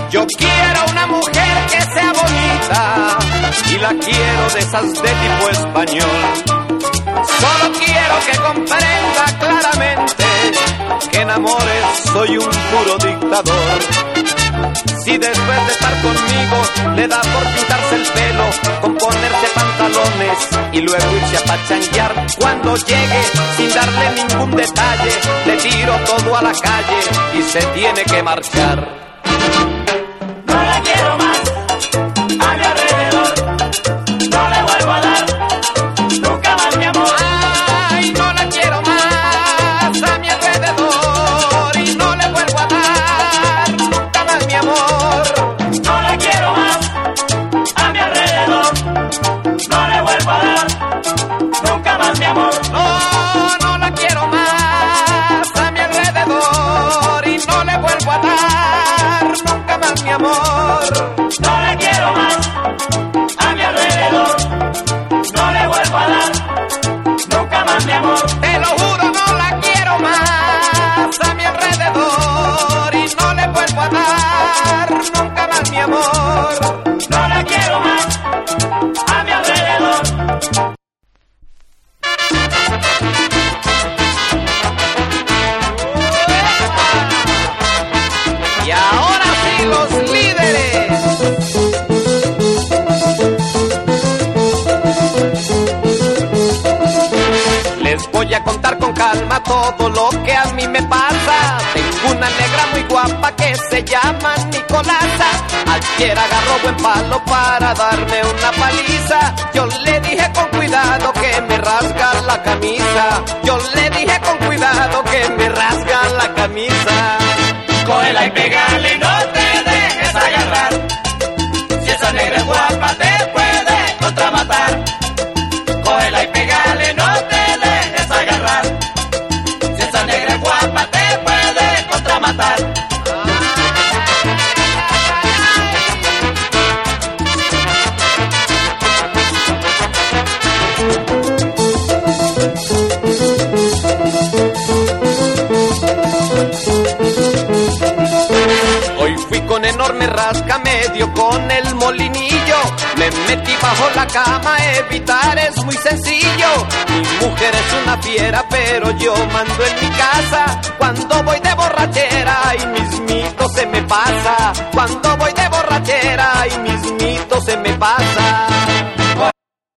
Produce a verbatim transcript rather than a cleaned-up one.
Yo quiero una mujer que sea bonita y la quiero de esas de tipo español. Solo quiero que comprenda claramente que en amores soy un puro dictador. Si después de estar conmigo le da por pintarse el pelo, con ponerse pantalones y luego irse a pachanguear, cuando llegue sin darle ningún detalle le tiro todo a la calle y se tiene que marchar. No la quiero más a mi alrededor, no le vuelvo a dar nunca más mi amor. Ay, no la quiero más a mi alrededor y no le vuelvo a dar nunca más mi amor. No la quiero más a mi alrededor, no le vuelvo a dar nunca más mi amor. No, no la quiero más a mi alrededor y no le vuelvo a dar nunca más mi amor. No la quiero más a mi alrededor, no le vuelvo a dar nunca más mi amor. Te lo juro, no la quiero más a mi alrededor y no le vuelvo a dar nunca más mi amor. No la quiero más a mi alrededor. Y ahora sí, los líderes. Les voy a contar con calma todo lo que a mí me pasa. Tengo una negra muy guapa que se llama Nicolasa. Ayer agarró buen palo para darme una paliza. Yo le dije con cuidado que me rasga la camisa. Yo le dije con cuidado que me rasga la camisa. Cógela y pégale y no te dejes agarrar. Si esa negra es guapa te puede contramatar. Cógela y pégale, no te dejes agarrar. Si esa negra es guapa te puede contramatar. Hoy fui con enorme rasca, medio con el molinillo. Me metí bajo la cama, evitar es muy sencillo. Mi mujer es una fiera, pero yo mando en mi casa. Cuando voy de borrachera y mismito se me pasa. Cuando voy de borrachera y mismito se me pasa.